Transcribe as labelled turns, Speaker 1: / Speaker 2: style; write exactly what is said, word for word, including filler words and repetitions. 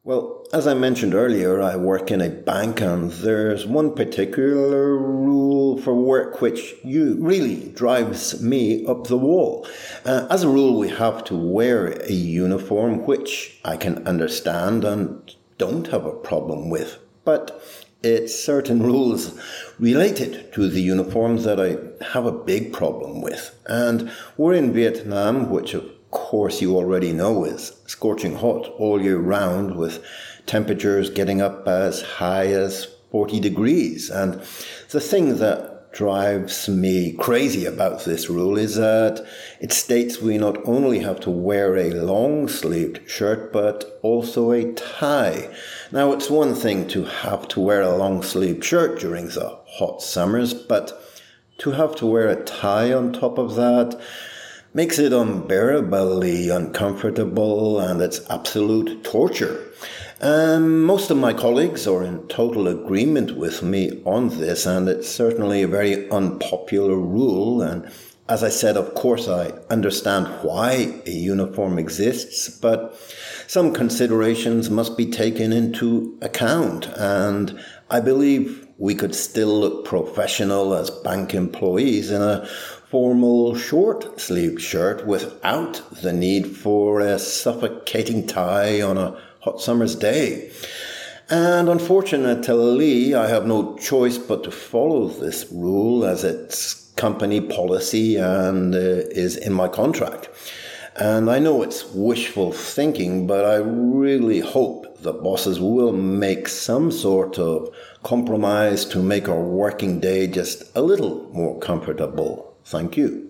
Speaker 1: Well, as I mentioned earlier, I work in a bank and there's one particular rule for work which you really drives me up the wall. Uh, as a rule, we have to wear a uniform, which I can understand and don't have a problem with. But it's certain rules related to the uniforms that I have a big problem with. And we're in Vietnam, which of course you already know is scorching hot all year round, with temperatures getting up as high as forty degrees. And the thing that drives me crazy about this rule is that it states we not only have to wear a long-sleeved shirt, but also a tie. Now, it's one thing to have to wear a long-sleeved shirt during the hot summers, but to have to wear a tie on top of that makes it unbearably uncomfortable, and it's absolute torture. Um, most of my colleagues are in total agreement with me on this, and it's certainly a very unpopular rule. And as I said, of course, I understand why a uniform exists, but some considerations must be taken into account. And I believe we could still look professional as bank employees in a formal short-sleeved shirt without the need for a suffocating tie on a hot summer's day. And unfortunately, I have no choice but to follow this rule as it's company policy and uh, is in my contract. And I know it's wishful thinking, but I really hope the bosses will make some sort of compromise to make our working day just a little more comfortable. Thank you.